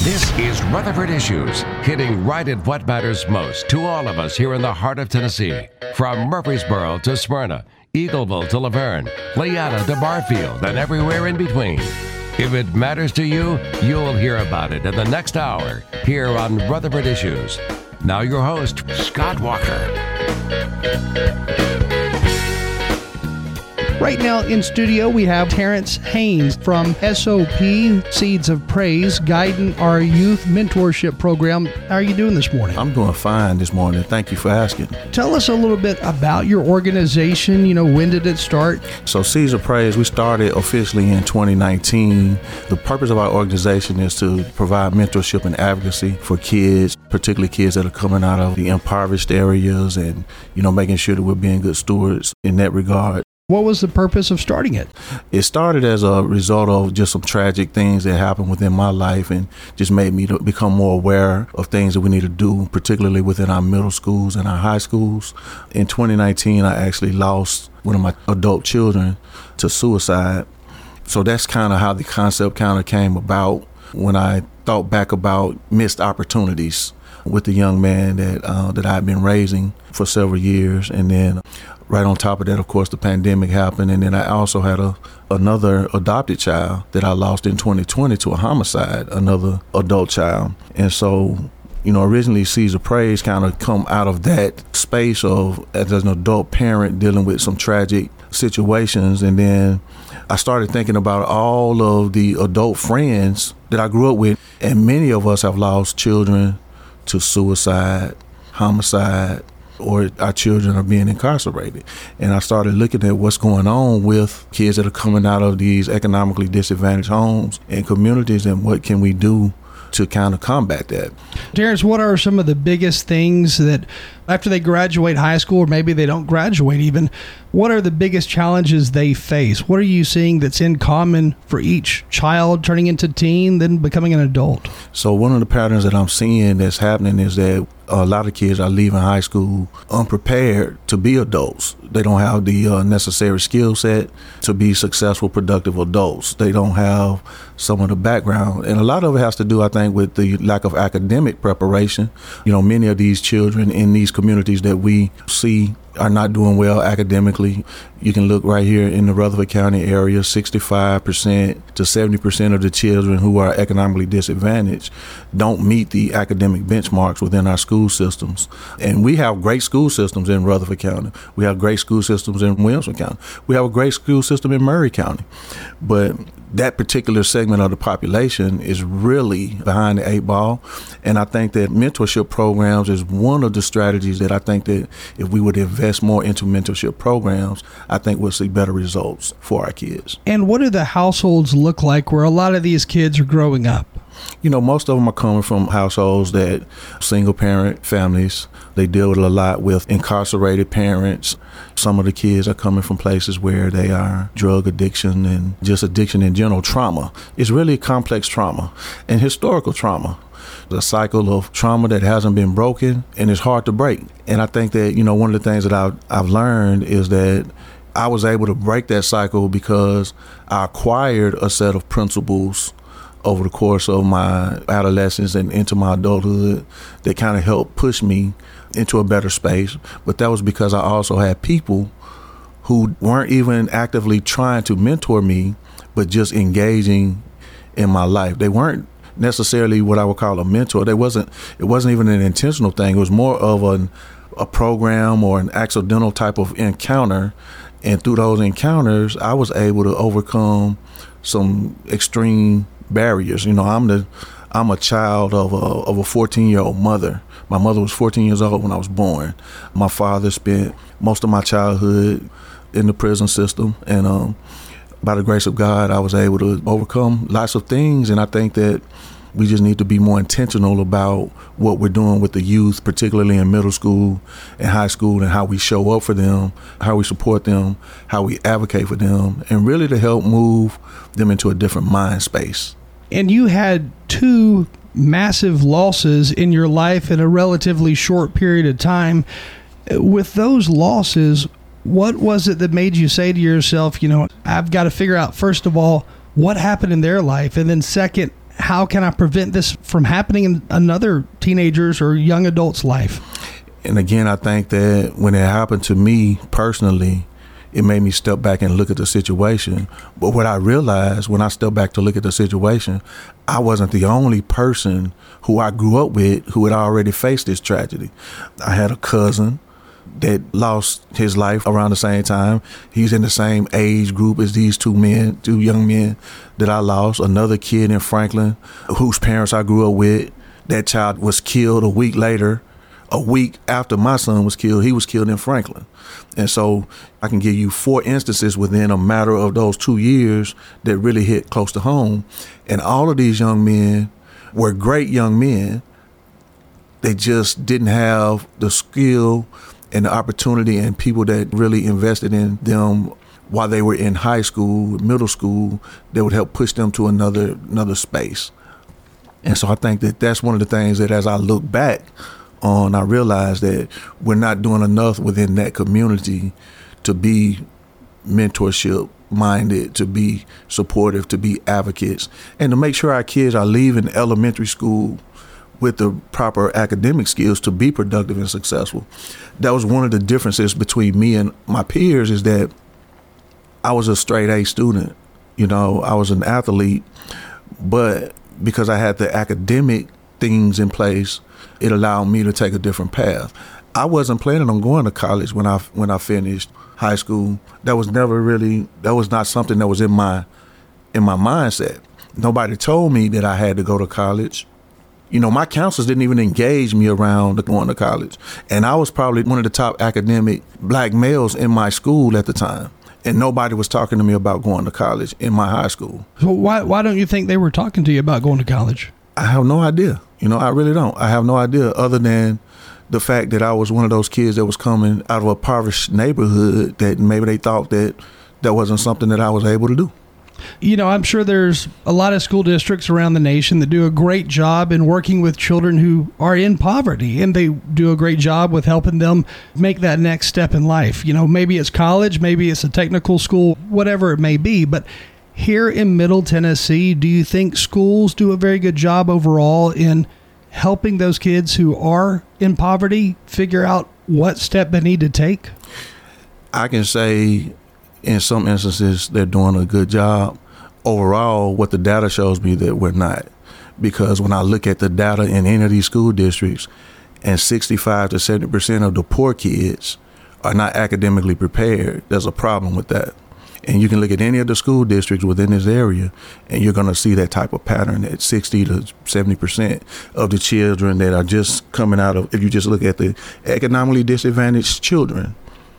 This is Rutherford Issues, hitting right at what matters most to all of us here in the heart of Tennessee. From Murfreesboro to Smyrna, Eagleville to Laverne, Leanna to Barfield, and everywhere in between. If it matters to you, you'll hear about it in the next hour here on Rutherford Issues. Now your host, Scott Walker. Right now in studio, we have Terrence Haynes from SOP, Seeds of Praise, guiding our youth mentorship program. How are you doing this morning? I'm doing fine this morning. Thank you for asking. Tell us a little bit about your organization. When did it start? So Seeds of Praise, we started officially in 2019. The purpose of our organization is to provide mentorship and advocacy for kids, particularly kids that are coming out of the impoverished areas and, making sure that we're being good stewards in that regard. What was the purpose of starting it? It started as a result of just some tragic things that happened within my life and just made me to become more aware of things that we need to do, particularly within our middle schools and our high schools. In 2019, I actually lost one of my adult children to suicide. So that's kind of how the concept kind of came about when I thought back about missed opportunities with the young man that I've been raising for several years. And then right on top of that, of course, the pandemic happened. And then I also had another adopted child that I lost in 2020 to a homicide, another adult child. And so, originally Seeds of Praise kind of come out of that space of as an adult parent dealing with some tragic situations. And then I started thinking about all of the adult friends that I grew up with. And many of us have lost children to suicide, homicide, or our children are being incarcerated. And I started looking at what's going on with kids that are coming out of these economically disadvantaged homes and communities, and what can we do to kind of combat that. Terrence, what are some of the biggest things that after they graduate high school, or maybe they don't graduate even, what are the biggest challenges they face? What are you seeing that's in common for each child turning into teen, then becoming an adult? So one of the patterns that I'm seeing that's happening is that a lot of kids are leaving high school unprepared to be adults. They don't have the necessary skill set to be successful, productive adults. They don't have some of the background. And a lot of it has to do, I think, with the lack of academic preparation. Many of these children in these communities that we see are not doing well academically. You can look right here in the Rutherford County area, 65% to 70% of the children who are economically disadvantaged don't meet the academic benchmarks within our school systems. And we have great school systems in Rutherford County. We have great school systems in Williamson County. We have a great school system in Murray County. But that particular segment of the population is really behind the eight ball. And I think that mentorship programs is one of the strategies that I think that if we would invest more into mentorship programs, I think we'll see better results for our kids. And what do the households look like where a lot of these kids are growing up? Most of them are coming from households that single parent families. They deal with a lot with incarcerated parents. Some of the kids are coming from places where they are drug addiction and just addiction in general, trauma. It's really complex trauma and historical trauma. The cycle of trauma that hasn't been broken and it's hard to break. And I think that, one of the things that I've learned is that I was able to break that cycle because I acquired a set of principles over the course of my adolescence and into my adulthood that kind of helped push me into a better space. But that was because I also had people who weren't even actively trying to mentor me, but just engaging in my life. They weren't necessarily what I would call a mentor. It wasn't even an intentional thing. It was more of a program or an accidental type of encounter. And through those encounters, I was able to overcome some extreme barriers. I'm a child of a 14-year-old mother. My mother was 14 years old when I was born. My father spent most of my childhood in the prison system, and by the grace of God, I was able to overcome lots of things. And I think that we just need to be more intentional about what we're doing with the youth, particularly in middle school and high school, and how we show up for them, how we support them, how we advocate for them, and really to help move them into a different mind space. And you had two massive losses in your life in a relatively short period of time. With those losses, what was it that made you say to yourself, I've got to figure out, first of all, what happened in their life? And then second, how can I prevent this from happening in another teenager's or young adult's life? And again, I think that when it happened to me personally, it made me step back and look at the situation. But what I realized when I stepped back to look at the situation, I wasn't the only person who I grew up with who had already faced this tragedy. I had a cousin that lost his life around the same time. He's in the same age group as these two young men that I lost. Another kid in Franklin whose parents I grew up with, that child was killed a week later. A week after my son was killed, he was killed in Franklin. And so I can give you 4 instances within a matter of those 2 years that really hit close to home. And all of these young men were great young men. They just didn't have the skill and the opportunity and people that really invested in them while they were in high school, middle school, that would help push them to another space. And so I think that that's one of the things that as I look back on, I realized that we're not doing enough within that community to be mentorship minded, to be supportive, to be advocates, and to make sure our kids are leaving elementary school with the proper academic skills to be productive and successful. That was one of the differences between me and my peers, is that I was a straight A student. I was an athlete, but because I had the academic things in place, it allowed me to take a different path. I wasn't planning on going to college when I finished high school. That was not something that was in my mindset. Nobody told me that I had to go to college. My counselors didn't even engage me around going to college. And I was probably one of the top academic black males in my school at the time. And nobody was talking to me about going to college in my high school. So why don't you think they were talking to you about going to college? I have no idea. I really don't. I have no idea, other than the fact that I was one of those kids that was coming out of a impoverished neighborhood, that maybe they thought that wasn't something that I was able to do. I'm sure there's a lot of school districts around the nation that do a great job in working with children who are in poverty, and they do a great job with helping them make that next step in life. Maybe it's college, maybe it's a technical school, whatever it may be. But here in Middle Tennessee, do you think schools do a very good job overall in helping those kids who are in poverty figure out what step they need to take? I can say in some instances they're doing a good job. Overall, what the data shows me that we're not. Because when I look at the data in any of these school districts, and 65 to 70% of the poor kids are not academically prepared, there's a problem with that. And you can look at any of the school districts within this area, and you're going to see that type of pattern, that 60 to 70% of the children that are just coming out of, if you just look at the economically disadvantaged children,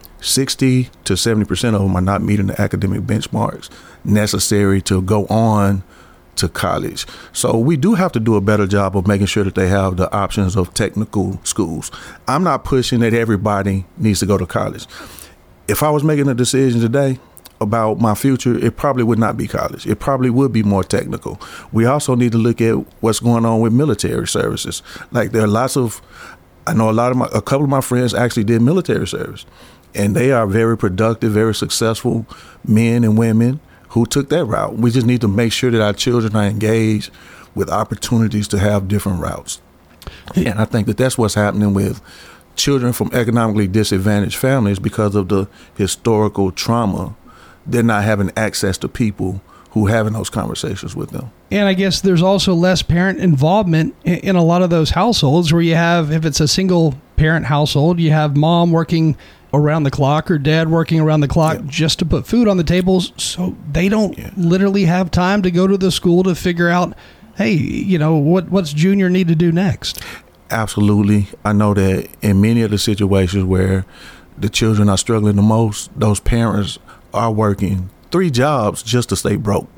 60 to 70% of them are not meeting the academic benchmarks necessary to go on to college. So we do have to do a better job of making sure that they have the options of technical schools. I'm not pushing that everybody needs to go to college. If I was making a decision today about my future, it probably would not be college. It probably would be more technical. We also need to look at what's going on with military services. Like there are I know a couple of my friends actually did military service, and they are very productive, very successful men and women who took that route. We just need to make sure that our children are engaged with opportunities to have different routes. And I think that that's what's happening with children from economically disadvantaged families because of the historical trauma. They're not having access to people who are having those conversations with them. And I guess there's also less parent involvement in a lot of those households where you have, if it's a single parent household, you have mom working around the clock or dad working around the clock just to put food on the tables. So they don't literally have time to go to the school to figure out, hey, what's Junior need to do next? Absolutely. I know that in many of the situations where the children are struggling the most, those parents are working 3 jobs just to stay broke.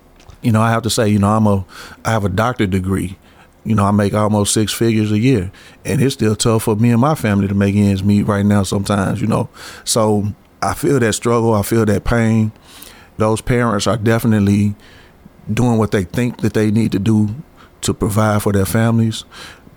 I have to say, I have a doctorate degree. I make almost 6 figures a year, and it's still tough for me and my family to make ends meet right now sometimes, So I feel that struggle. I feel that pain. Those parents are definitely doing what they think that they need to do to provide for their families.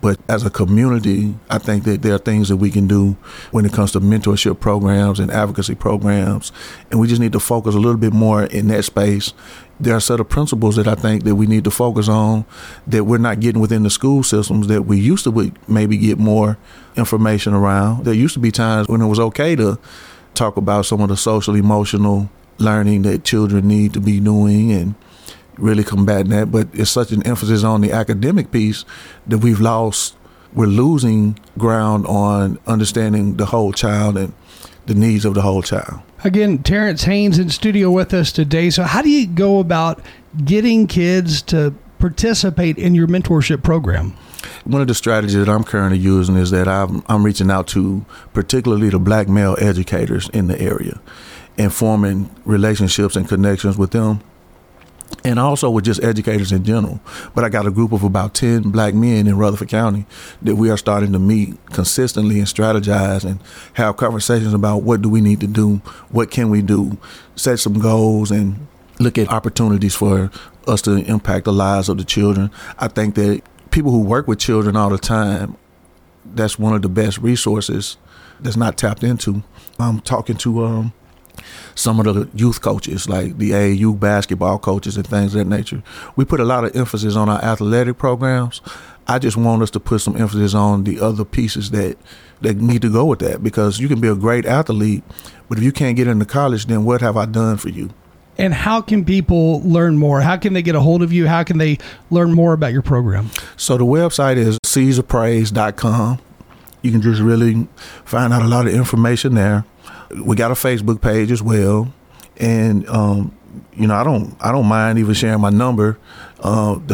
But as a community, I think that there are things that we can do when it comes to mentorship programs and advocacy programs. And we just need to focus a little bit more in that space. There are a set of principles that I think that we need to focus on that we're not getting within the school systems that we used to maybe get more information around. There used to be times when it was okay to talk about some of the social emotional learning that children need to be doing and really combating that, but it's such an emphasis on the academic piece that we're losing ground on understanding the whole child and the needs of the whole child. Again, Terrence Haynes in studio with us today. So how do you go about getting kids to participate in your mentorship program? One of the strategies that I'm currently using is that I'm reaching out to particularly the black male educators in the area and forming relationships and connections with them, and also with just educators in general. But I got a group of about 10 black men in Rutherford County that we are starting to meet consistently and strategize and have conversations about what do we need to do, what can we do, set some goals, and look at opportunities for us to impact the lives of the children. I think that people who work with children all the time, that's one of the best resources that's not tapped into. I'm talking to some of the youth coaches, like the AAU basketball coaches and things of that nature. We put a lot of emphasis on our athletic programs. I just want us to put some emphasis on the other pieces that need to go with that, because you can be a great athlete, but if you can't get into college, then what have I done for you? And how can people learn more? How can they get a hold of you? How can they learn more about your program? So the website is seedsofpraise.com. You can just really find out a lot of information there. We got a Facebook page as well, and I don't mind even sharing my number, the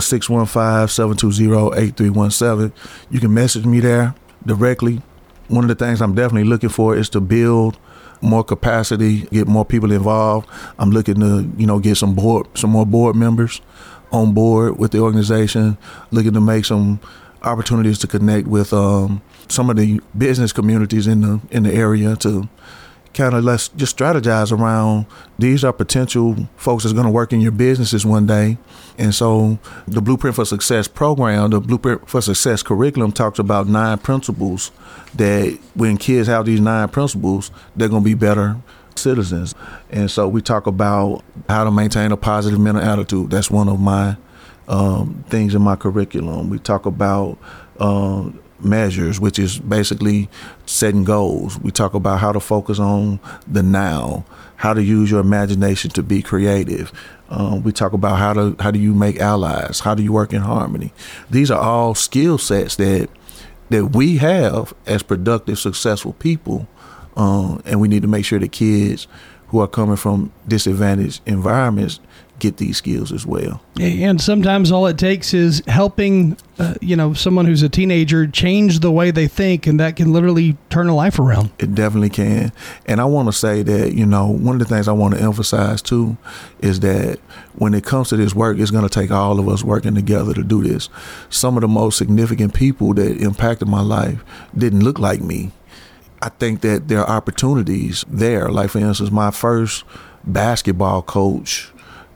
615-720-8317. You can message me there directly. One of the things I'm definitely looking for is to build more capacity, get more people involved. I'm looking to get some more board members on board with the organization. Looking to make some opportunities to connect with some of the business communities in the area to kind of let's just strategize around these are potential folks that's going to work in your businesses one day. And so the Blueprint for Success program, the Blueprint for Success curriculum talks about 9 principles that when kids have these 9 principles, they're going to be better citizens. And so we talk about how to maintain a positive mental attitude. That's one of my things in my curriculum. We talk about measures, which is basically setting goals. We talk about how to focus on the now, how to use your imagination to be creative. We talk about how do you make allies, how do you work in harmony. These are all skill sets that we have as productive, successful people, and we need to make sure that kids who are coming from disadvantaged environments get these skills as well. And sometimes all it takes is helping, someone who's a teenager change the way they think, and that can literally turn a life around. It definitely can. And I want to say that, one of the things I want to emphasize too is that when it comes to this work, it's going to take all of us working together to do this. Some of the most significant people that impacted my life didn't look like me. I think that there are opportunities there. Like, for instance, my first baseball coach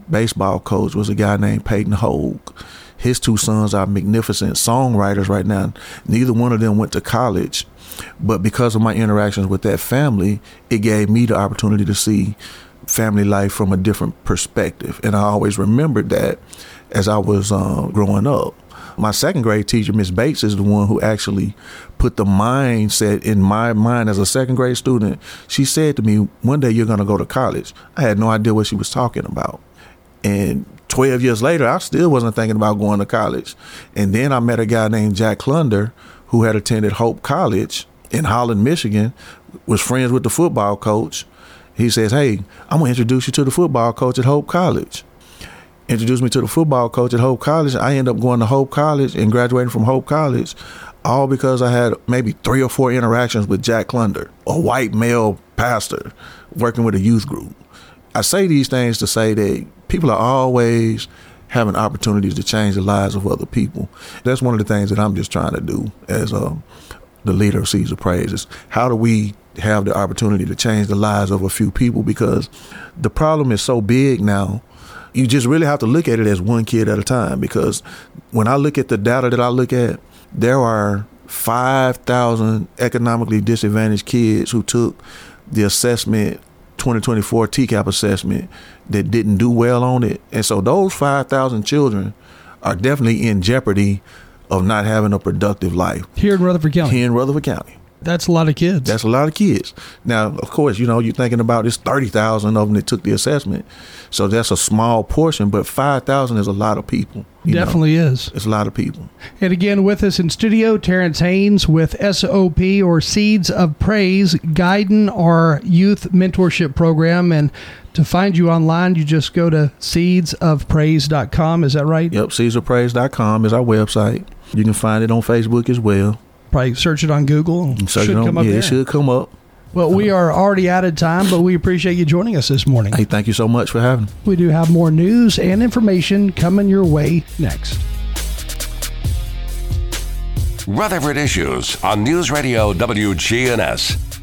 was a guy named Peyton Hogue. His 2 sons are magnificent songwriters right now. Neither one of them went to college, but because of my interactions with that family, it gave me the opportunity to see family life from a different perspective. And I always remembered that as I was growing up. My 2nd grade teacher, Miss Bates, is the one who actually put the mindset in my mind as a 2nd grade student. She said to me, one day you're going to go to college. I had no idea what she was talking about. And 12 years later, I still wasn't thinking about going to college. And then I met a guy named Jack Clunder who had attended Hope College in Holland, Michigan, was friends with the football coach. He says, hey, I'm going to introduce you to the football coach at Hope College. Introduced me to the football coach at Hope College. I ended up going to Hope College and graduating from Hope College, all because I had maybe 3 or 4 interactions with Jack Clunder, a white male pastor working with a youth group. I say these things to say that people are always having opportunities to change the lives of other people. That's one of the things that I'm just trying to do as the leader of Seeds of Praise is how do we have the opportunity to change the lives of a few people, because the problem is so big now. You just really have to look at it as one kid at a time, because when I look at the data that I look at, there are 5,000 economically disadvantaged kids who took the assessment, 2024 TCAP assessment, that didn't do well on it. And so those 5,000 children are definitely in jeopardy of not having a productive life. Here in Rutherford County? Here in Rutherford County. That's a lot of kids. That's a lot of kids. Now, of course, you're thinking about this 30,000 of them that took the assessment. So that's a small portion, but 5,000 is a lot of people. Definitely is. It's a lot of people. And again, with us in studio, Terrence Haynes with SOP, or Seeds of Praise, guiding our youth mentorship program. And to find you online, you just go to seedsofpraise.com. Is that right? Yep, seedsofpraise.com is our website. You can find it on Facebook as well. Probably search it on Google. It should come up. Well, we are already out of time, but we appreciate you joining us this morning. Hey, thank you so much for having me. We do have more news and information coming your way next. Rutherford Issues on News Radio WGNS.